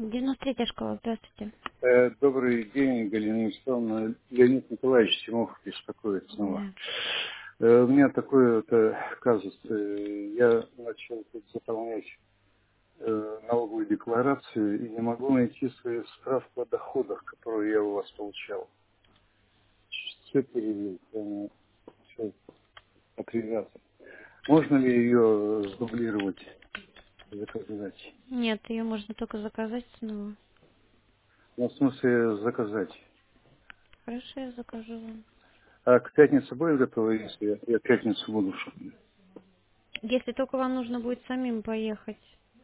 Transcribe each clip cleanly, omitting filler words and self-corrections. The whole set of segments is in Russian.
93-я школа, здравствуйте. Добрый день, Галина Михайловна. Леонид Николаевич Тимохов беспокоит снова. Да. У меня такой вот казус. Я начал тут заполнять налоговую декларацию и не могу найти свою справку о доходах, которую я у вас получал. Все перевел, прямо все отвязаться. Можно ли ее сдублировать, заказать? Нет, ее можно только заказать снова. Ну, в смысле, заказать. Хорошо, я закажу вам. А к пятнице будет готово, если я в пятницу буду? Если только вам нужно будет самим поехать,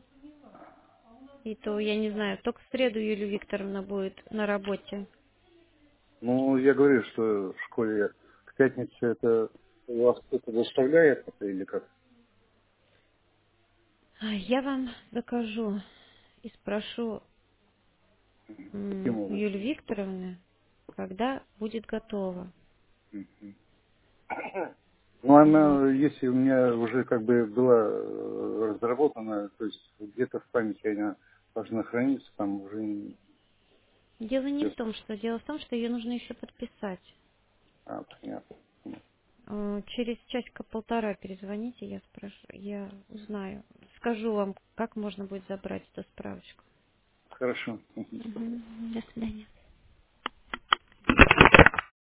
и то, я не знаю, только в среду Юлия Викторовна будет на работе. Ну, я говорю, что в школе к пятнице это у вас кто-то заставляет это или как? Я вам закажу и спрошу Каким Юлии образом? Викторовны, когда будет готово. Мгм. Ну, Вот. она, если у меня уже как бы была разработана, то есть где-то в памяти она должна храниться, там уже Дело не в том, что дело в том, что ее нужно еще подписать. понятно. Через часика-полтора перезвоните, я спрошу, я узнаю. Скажу вам, как можно будет забрать эту справочку. Хорошо. Мгм. До свидания.